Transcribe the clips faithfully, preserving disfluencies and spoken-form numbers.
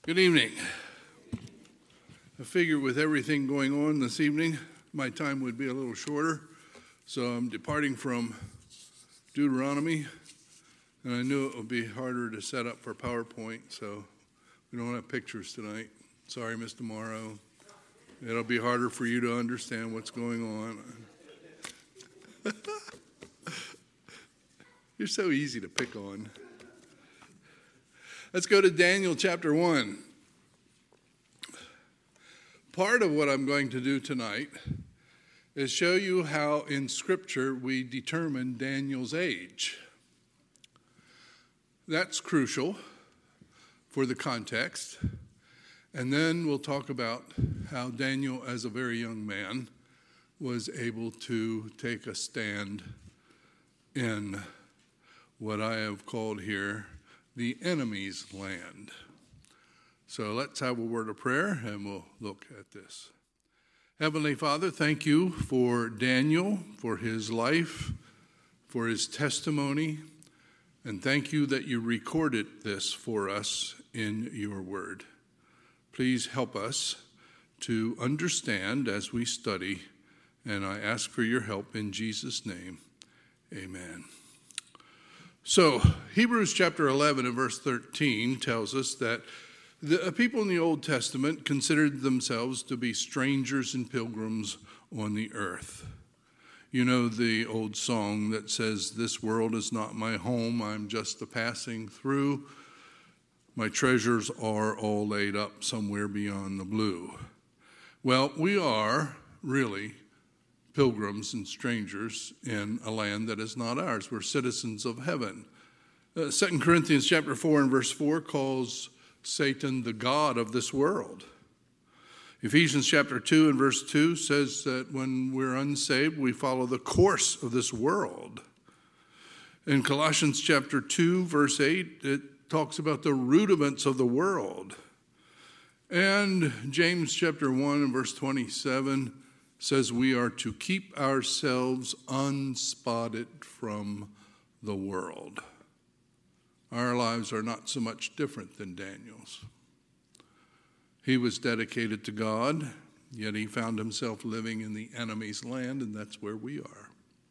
Good evening. I figure with everything going on this evening, my time would be a little shorter. So I'm departing from Deuteronomy, and I knew it would be harder to set up for PowerPoint, so we don't have pictures tonight. Sorry, Mister Morrow. It'll be harder for you to understand what's going on. You're so easy to pick on. Let's go to Daniel chapter one. Part of what I'm going to do tonight is show you how in Scripture we determine Daniel's age. That's crucial for the context. And then we'll talk about how Daniel, as a very young man, was able to take a stand in what I have called here the enemy's land. So let's have a word of prayer and we'll look at this. Heavenly Father, thank you for Daniel, for his life, for his testimony, and thank you that you recorded this for us in your word. Please help us to understand as we study, and I ask for your help in Jesus' name. Amen. So, Hebrews chapter eleven and verse thirteen tells us that the people in the Old Testament considered themselves to be strangers and pilgrims on the earth. You know the old song that says, "This world is not my home, I'm just a passing through. My treasures are all laid up somewhere beyond the blue." Well, we are really pilgrims and strangers in a land that is not ours. We're citizens of heaven. Uh, Second Corinthians chapter four and verse four calls Satan the god of this world. Ephesians chapter two and verse two says that when we're unsaved, we follow the course of this world. In Colossians chapter two, verse eight, it talks about the rudiments of the world. And James chapter one and verse twenty-seven says we are to keep ourselves unspotted from the world. Our lives are not so much different than Daniel's. He was dedicated to God, yet he found himself living in the enemy's land, and that's where we are.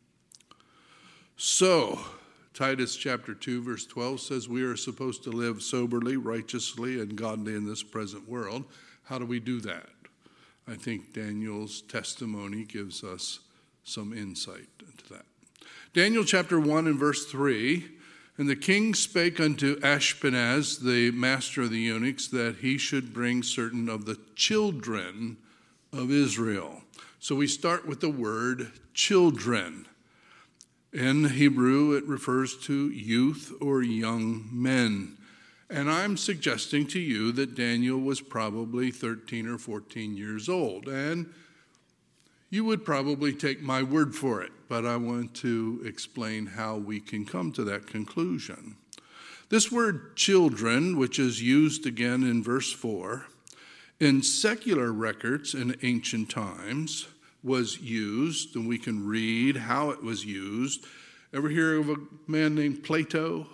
So, Titus chapter two, verse twelve says we are supposed to live soberly, righteously, and godly in this present world. How do we do that? I think Daniel's testimony gives us some insight into that. Daniel chapter one and verse three, "And the king spake unto Ashpenaz, the master of the eunuchs, that he should bring certain of the children of Israel." So we start with the word children. In Hebrew, it refers to youth or young men. And I'm suggesting to you that Daniel was probably thirteen or fourteen years old. And you would probably take my word for it, but I want to explain how we can come to that conclusion. This word children, which is used again in verse four, in secular records in ancient times was used, and we can read how it was used. Ever hear of a man named Plato?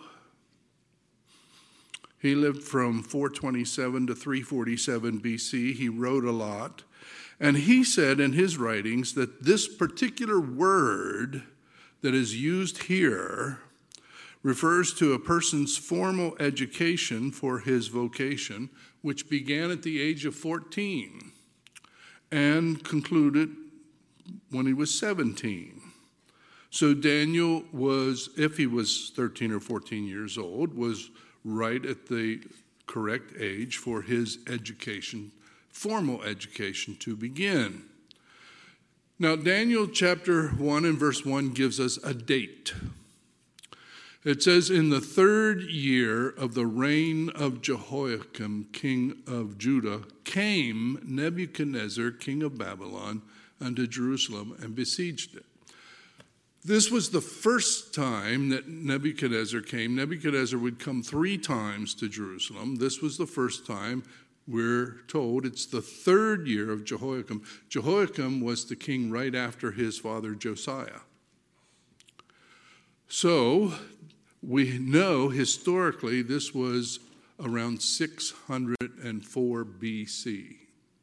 He lived from four twenty-seven to three forty-seven B C. He wrote a lot. And he said in his writings that this particular word that is used here refers to a person's formal education for his vocation, which began at the age of fourteen and concluded when he was seventeen. So Daniel was, if he was thirteen or fourteen years old, was right at the correct age for his education, formal education to begin. Now, Daniel chapter one and verse one gives us a date. It says, "In the third year of the reign of Jehoiakim, king of Judah, came Nebuchadnezzar, king of Babylon, unto Jerusalem and besieged it." This was the first time that Nebuchadnezzar came. Nebuchadnezzar would come three times to Jerusalem. This was the first time. We're told it's the third year of Jehoiakim. Jehoiakim was the king right after his father Josiah. So we know historically this was around six hundred four B C.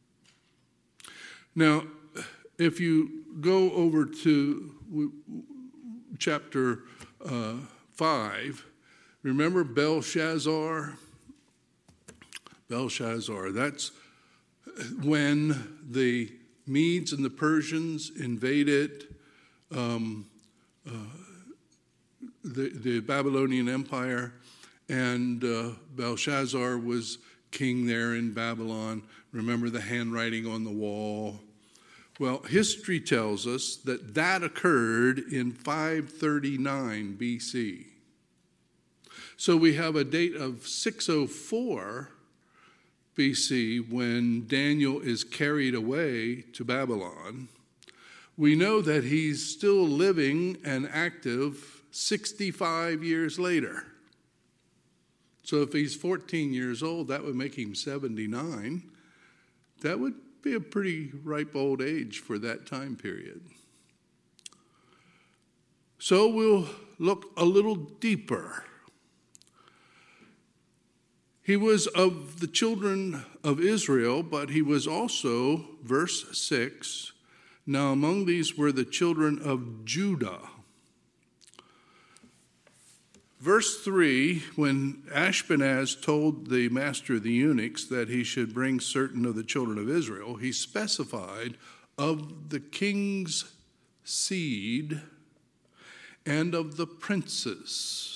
Now, if you go over to chapter uh, five, remember Belshazzar? Belshazzar, that's when the Medes and the Persians invaded um, uh, the, the Babylonian Empire, and uh, Belshazzar was king there in Babylon. Remember the handwriting on the wall? Well, history tells us that that occurred in five thirty-nine B C. So we have a date of six oh four B C when Daniel is carried away to Babylon. We know that he's still living and active sixty-five years later. So if he's fourteen years old, that would make him seventy-nine. That would be a pretty ripe old age for that time period. So we'll look a little deeper. He was of the children of Israel, but he was also, verse six, now among these were the children of Judah. Verse three, when Ashpenaz told the master of the eunuchs that he should bring certain of the children of Israel, he specified of the king's seed and of the princes.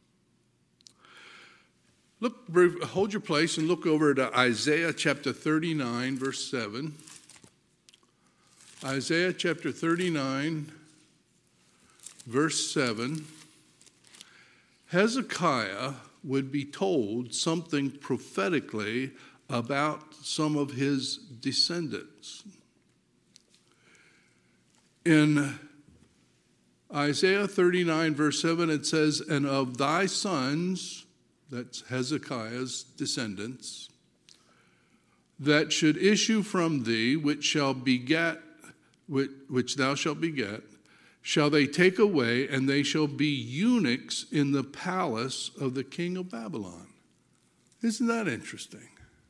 Look, hold your place and look over to Isaiah chapter thirty-nine, verse seven. Isaiah chapter thirty-nine, verse seven. Hezekiah would be told something prophetically about some of his descendants. In Isaiah thirty-nine, verse seven, it says, "And of thy sons," that's Hezekiah's descendants, "that should issue from thee, which shall beget, which, which thou shalt beget, shall they take away, and they shall be eunuchs in the palace of the king of Babylon." Isn't that interesting?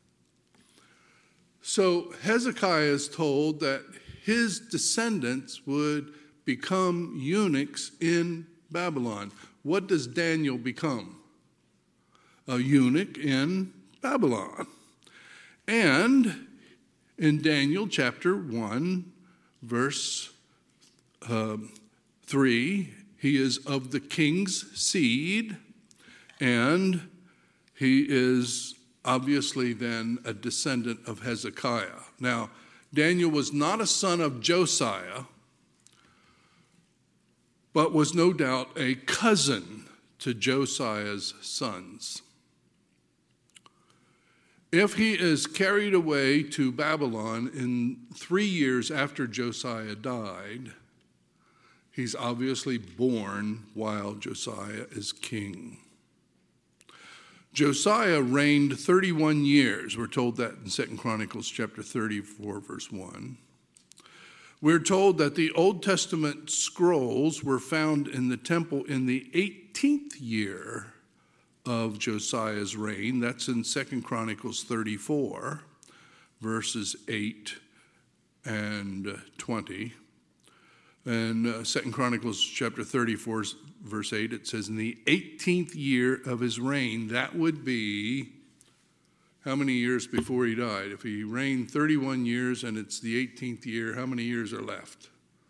So Hezekiah is told that his descendants would become eunuchs in Babylon. What does Daniel become? A eunuch in Babylon. And in Daniel chapter one, verse uh, three, he is of the king's seed, and he is obviously then a descendant of Hezekiah. Now, Daniel was not a son of Josiah, but was no doubt a cousin to Josiah's sons. If he is carried away to Babylon in three years after Josiah died, he's obviously born while Josiah is king. Josiah reigned thirty-one years. We're told that in Second Chronicles chapter thirty-four, verse one. We're told that the Old Testament scrolls were found in the temple in the eighteenth year of Josiah's reign. That's in Second Chronicles thirty-four, verses eight and twenty. And uh, Second Chronicles chapter thirty-four, verse eight, it says, "In the eighteenth year of his reign," that would be how many years before he died? If he reigned thirty-one years and it's the eighteenth year, how many years are left?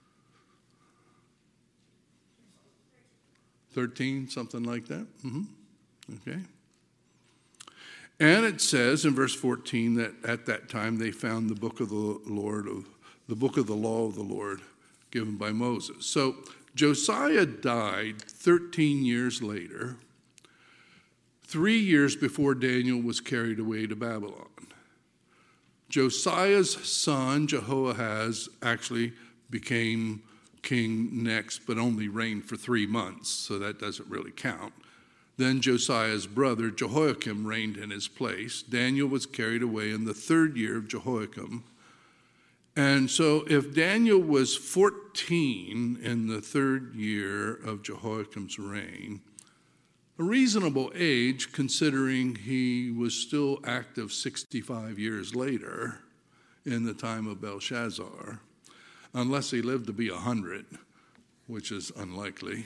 thirteen, something like that? Mm-hmm. Okay. And it says in verse fourteen that at that time they found the book of the Lord, of the book of the law of the Lord given by Moses. So Josiah died thirteen years later, three years before Daniel was carried away to Babylon. Josiah's son, Jehoahaz, actually became king next, but only reigned for three months, so that doesn't really count. Then Josiah's brother, Jehoiakim, reigned in his place. Daniel was carried away in the third year of Jehoiakim. And so if Daniel was fourteen in the third year of Jehoiakim's reign, A reasonable age, considering he was still active sixty-five years later in the time of Belshazzar, unless he lived to be one hundred, which is unlikely.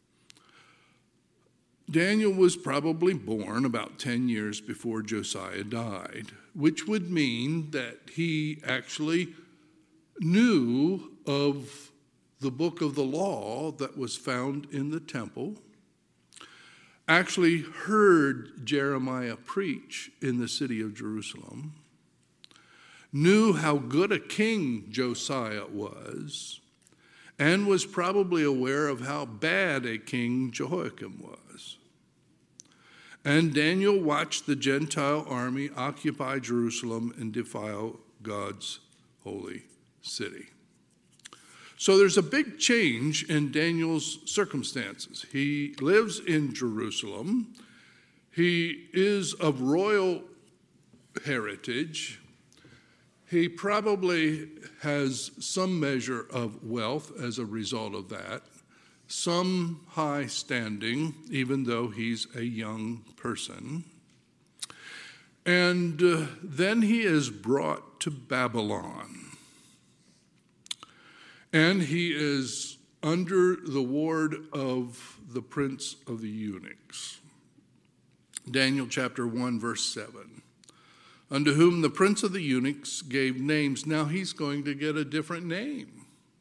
Daniel was probably born about ten years before Josiah died, which would mean that he actually knew of the book of the law that was found in the temple, actually heard Jeremiah preach in the city of Jerusalem, knew how good a king Josiah was, and was probably aware of how bad a king Jehoiakim was. And Daniel watched the Gentile army occupy Jerusalem and defile God's holy city. So there's a big change in Daniel's circumstances. He lives in Jerusalem. He is of royal heritage. He probably has some measure of wealth as a result of that, some high standing, even though he's a young person. And uh, then he is brought to Babylon. And he is under the ward of the prince of the eunuchs. Daniel chapter one, verse seven. Unto whom the prince of the eunuchs gave names. Now he's going to get a different name.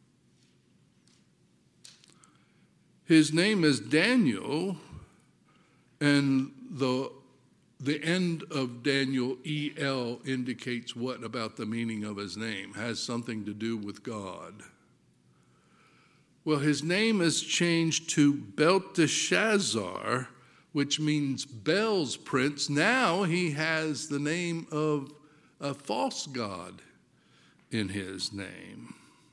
His name is Daniel, and the, the end of Daniel, E L, indicates what about the meaning of his name? Has something to do with God. Well, his name is changed to Belteshazzar, which means Bel's prince. Now he has the name of a false god in his name.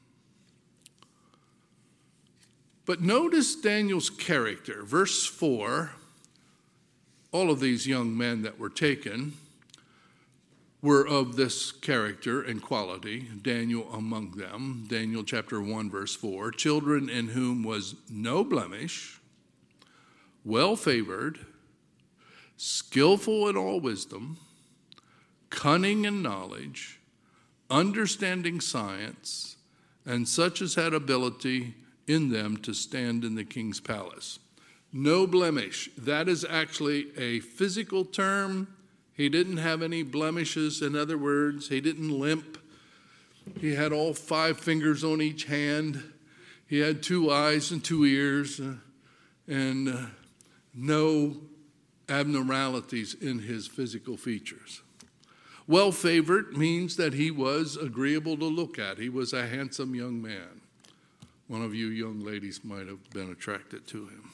But notice Daniel's character. Verse four, all of these young men that were taken were of this character and quality, Daniel among them. Daniel chapter one, verse four, children in whom was no blemish, well-favored, skillful in all wisdom, cunning in knowledge, understanding science, and such as had ability in them to stand in the king's palace. No blemish. That is actually a physical term. He didn't have any blemishes. In other words, he didn't limp. He had all five fingers on each hand. He had two eyes and two ears uh, and uh, no abnormalities in his physical features. Well-favored means that he was agreeable to look at. He was a handsome young man. One of you young ladies might have been attracted to him.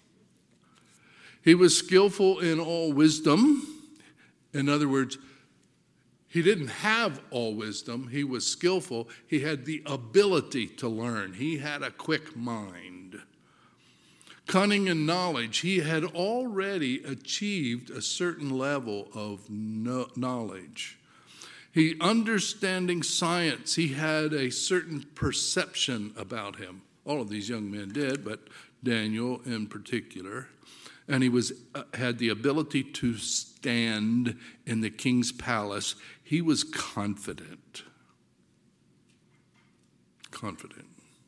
He was skillful in all wisdom. In other words, he didn't have all wisdom. He was skillful. He had the ability to learn. He had a quick mind. Cunning and knowledge. He had already achieved a certain level of knowledge. He understanding science. He had a certain perception about him. All of these young men did, but Daniel in particular. And he was uh, had the ability to stand in the king's palace. He was confident. Confident.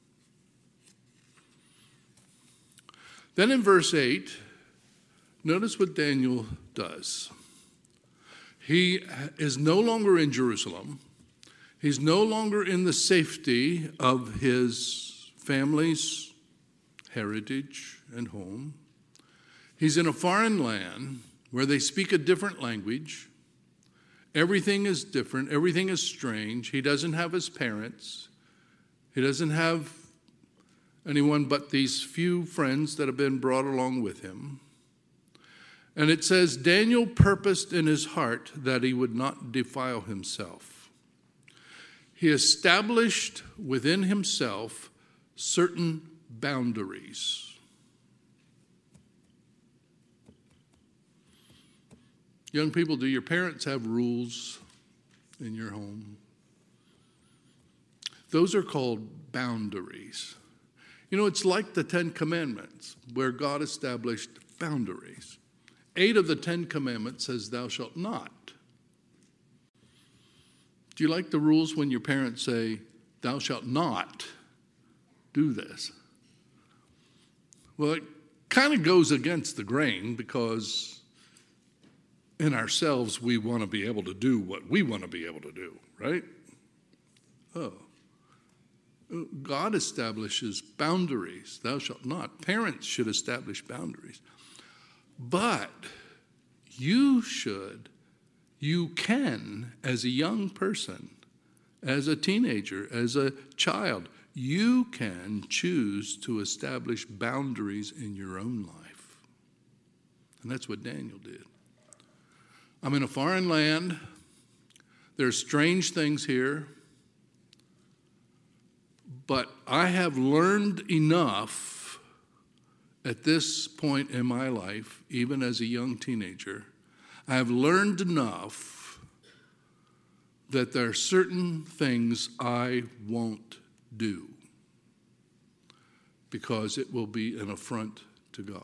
Then in verse eight, notice what Daniel does. He is no longer in Jerusalem. He's no longer in the safety of his family's heritage and home. He's in a foreign land where they speak a different language. Everything is different. Everything is strange. He doesn't have his parents. He doesn't have anyone but these few friends that have been brought along with him. And it says, Daniel purposed in his heart that he would not defile himself. He established within himself certain boundaries. Young people, do your parents have rules in your home? Those are called boundaries. You know, it's like the Ten Commandments, where God established boundaries. Eight of the Ten Commandments says, thou shalt not. Do you like the rules when your parents say, thou shalt not do this? Well, it kind of goes against the grain because in ourselves we want to be able to do what we want to be able to do, right? Oh. God establishes boundaries. Thou shalt not. Parents should establish boundaries. But you should, you can, as a young person, as a teenager, as a child, you can choose to establish boundaries in your own life. And that's what Daniel did. I'm in a foreign land. There's strange things here. But I have learned enough at this point in my life, even as a young teenager, I have learned enough that there are certain things I won't do because it will be an affront to God.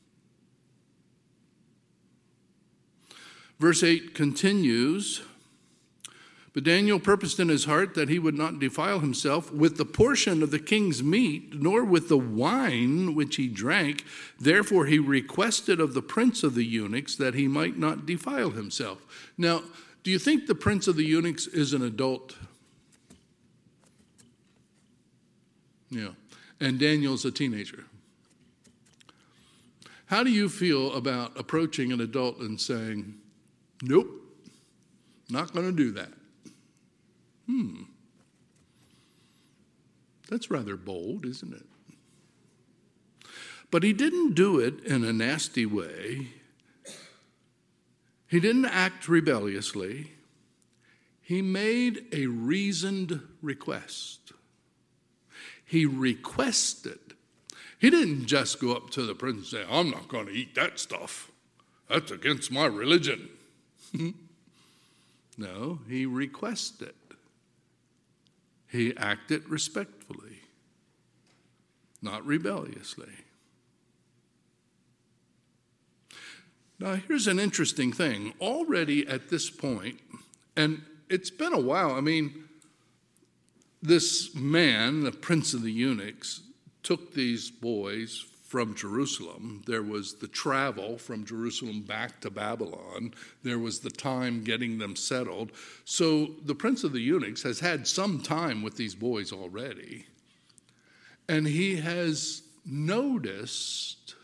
Verse eight continues, but Daniel purposed in his heart that he would not defile himself with the portion of the king's meat, nor with the wine which he drank. Therefore he requested of the prince of the eunuchs that he might not defile himself. Now, do you think the prince of the eunuchs is an adult? Yeah. And Daniel's a teenager. How do you feel about approaching an adult and saying, nope, not going to do that? Hmm. That's rather bold, isn't it? But he didn't do it in a nasty way. He didn't act rebelliously. He made a reasoned request. He requested. He didn't just go up to the prince and say, I'm not going to eat that stuff. That's against my religion. No, he requested. He acted respectfully, not rebelliously. Now, here's an interesting thing. Already at this point, and it's been a while, I mean, this man, the prince of the eunuchs, took these boys from Jerusalem. There was the travel from Jerusalem back to Babylon. There was the time getting them settled. So the prince of the eunuchs has had some time with these boys already. And he has noticed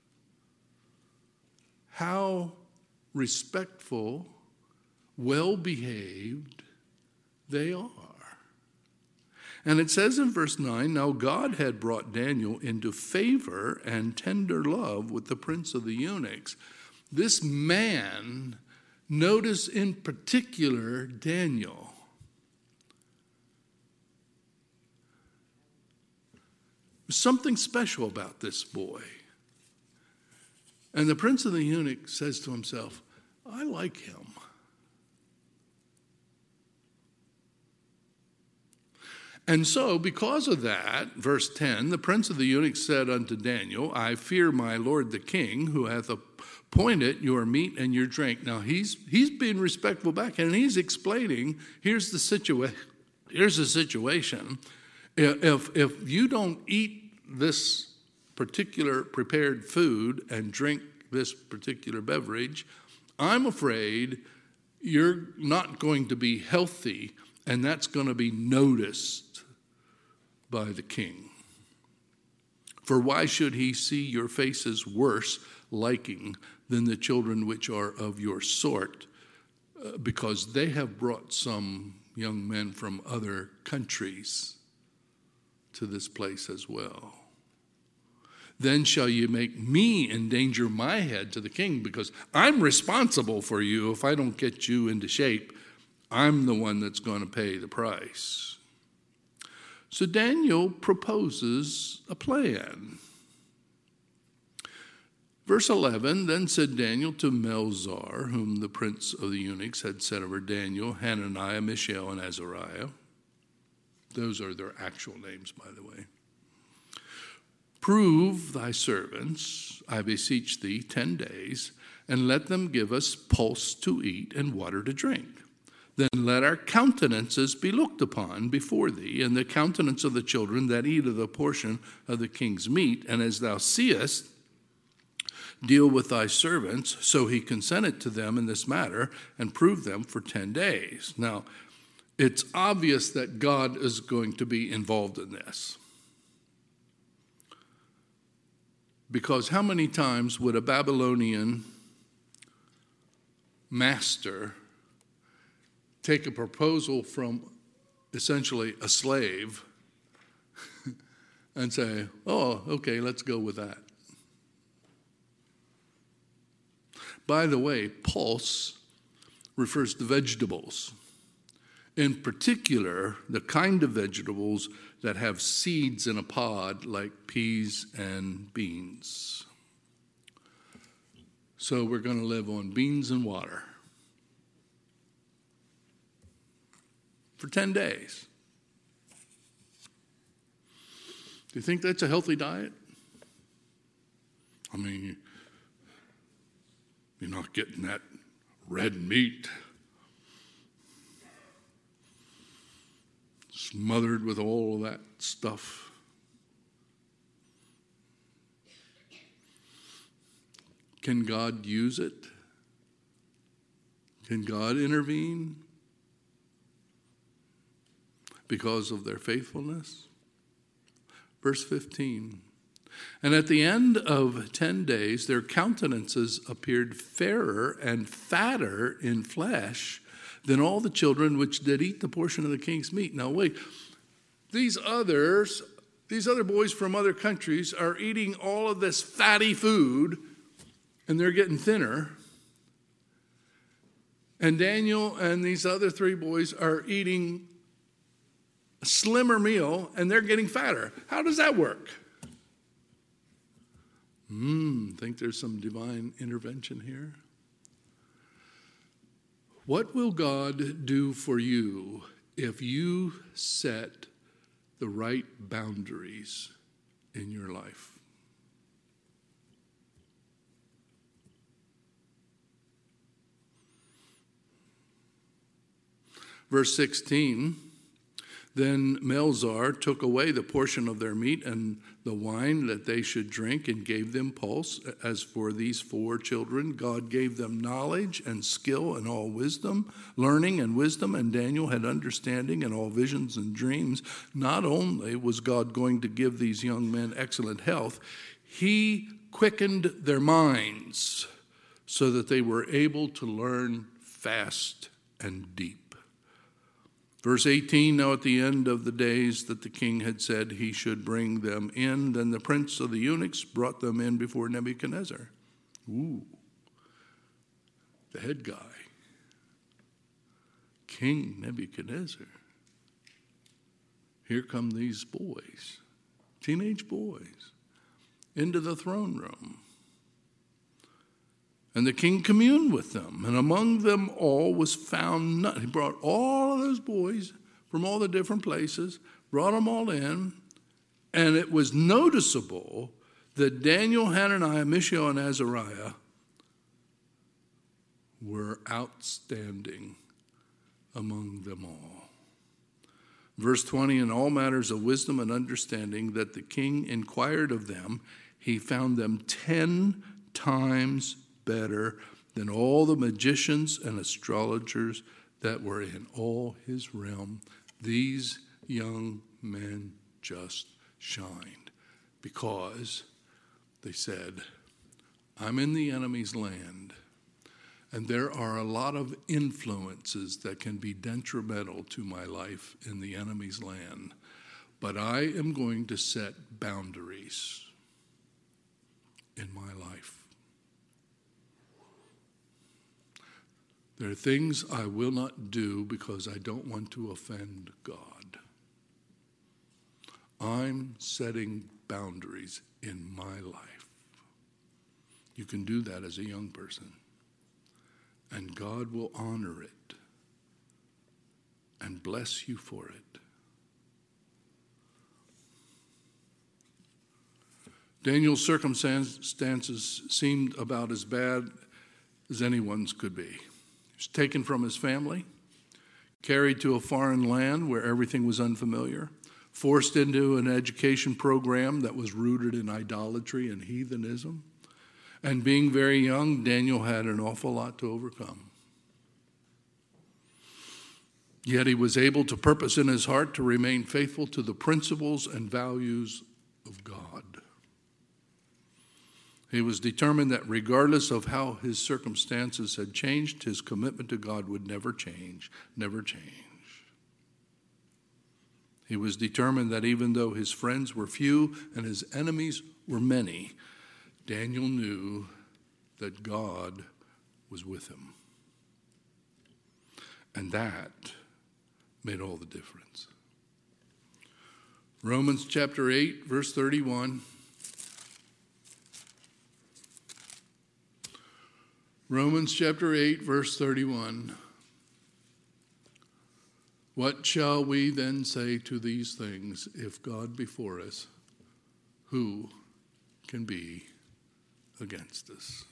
how respectful, well-behaved they are. And it says in verse nine, now God had brought Daniel into favor and tender love with the prince of the eunuchs. This man, notice in particular Daniel. There's something special about this boy. And the prince of the eunuchs says to himself, I like him. And so, because of that, verse ten, the prince of the eunuchs said unto Daniel, I fear my lord the king, who hath appointed your meat and your drink. Now, he's he's being respectful back, and he's explaining, here's the situation. Here's the situation. If, if you don't eat this particular prepared food and drink this particular beverage, I'm afraid you're not going to be healthy, and that's going to be noticed by the king. For why should he see your faces worse liking than the children which are of your sort? Uh, because they have brought some young men from other countries to this place as well. Then shall you make me endanger my head to the king, because I'm responsible for you. If I don't get you into shape, I'm the one that's going to pay the price. So Daniel proposes a plan. Verse eleven, then said Daniel to Melzar, whom the prince of the eunuchs had set over Daniel, Hananiah, Mishael, and Azariah. Those are their actual names, by the way. Prove thy servants, I beseech thee, ten days, and let them give us pulse to eat and water to drink. Then let our countenances be looked upon before thee, and the countenance of the children that eat of the portion of the king's meat. And as thou seest, deal with thy servants. So he consented to them in this matter and proved them for ten days. Now, it's obvious that God is going to be involved in this. Because how many times would a Babylonian master take a proposal from essentially a slave and say, oh, okay, let's go with that? By the way, pulse refers to vegetables. In particular, the kind of vegetables that have seeds in a pod like peas and beans. So we're going to live on beans and water for ten days. Do you think that's a healthy diet? I mean, you're not getting that red meat smothered with all of that stuff. Can God use it? Can God intervene because of their faithfulness? Verse fifteen. And at the end of ten days, their countenances appeared fairer and fatter in flesh than all the children which did eat the portion of the king's meat. Now wait, these others, these other boys from other countries are eating all of this fatty food, and they're getting thinner. And Daniel and these other three boys are eating a slimmer meal, and they're getting fatter. How does that work? Hmm, think there's some divine intervention here? What will God do for you if you set the right boundaries in your life? Verse sixteen, then Melzar took away the portion of their meat and the wine that they should drink and gave them pulse. As for these four children, God gave them knowledge and skill and all wisdom, learning and wisdom, and Daniel had understanding and all visions and dreams. Not only was God going to give these young men excellent health, he quickened their minds so that they were able to learn fast and deep. Verse eighteen, now at the end of the days that the king had said he should bring them in, then the prince of the eunuchs brought them in before Nebuchadnezzar. Ooh, the head guy, King Nebuchadnezzar. Here come these boys, teenage boys, into the throne room. And the king communed with them, and among them all was found none. He brought all of those boys from all the different places, brought them all in, and it was noticeable that Daniel, Hananiah, Mishael, and Azariah were outstanding among them all. Verse twenty, in all matters of wisdom and understanding that the king inquired of them, he found them ten times better than all the magicians and astrologers that were in all his realm. These young men just shined because they said, I'm in the enemy's land, and there are a lot of influences that can be detrimental to my life in the enemy's land, but I am going to set boundaries in my life. There are things I will not do because I don't want to offend God. I'm setting boundaries in my life. You can do that as a young person, and God will honor it and bless you for it. Daniel's circumstances seemed about as bad as anyone's could be. He was taken from his family, carried to a foreign land where everything was unfamiliar, forced into an education program that was rooted in idolatry and heathenism. And being very young, Daniel had an awful lot to overcome. Yet he was able to purpose in his heart to remain faithful to the principles and values of God. He was determined that regardless of how his circumstances had changed, his commitment to God would never change, never change. He was determined that even though his friends were few and his enemies were many, Daniel knew that God was with him. And that made all the difference. Romans chapter eight, verse thirty-one. Romans chapter eight, verse thirty-one. What shall we then say to these things? If God be for us, who can be against us?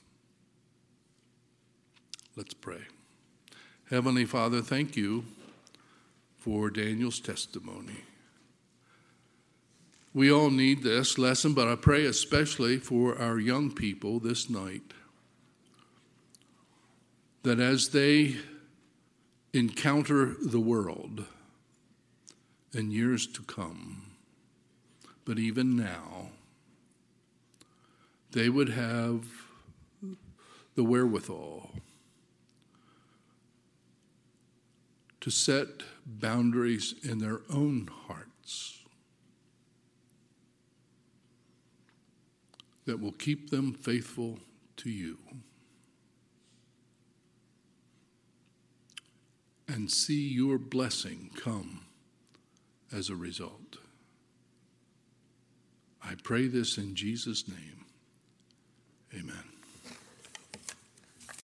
Let's pray. Heavenly Father, thank you for Daniel's testimony. We all need this lesson, but I pray especially for our young people this night, that as they encounter the world in years to come, but even now, they would have the wherewithal to set boundaries in their own hearts that will keep them faithful to you. And see your blessing come as a result. I pray this in Jesus' name.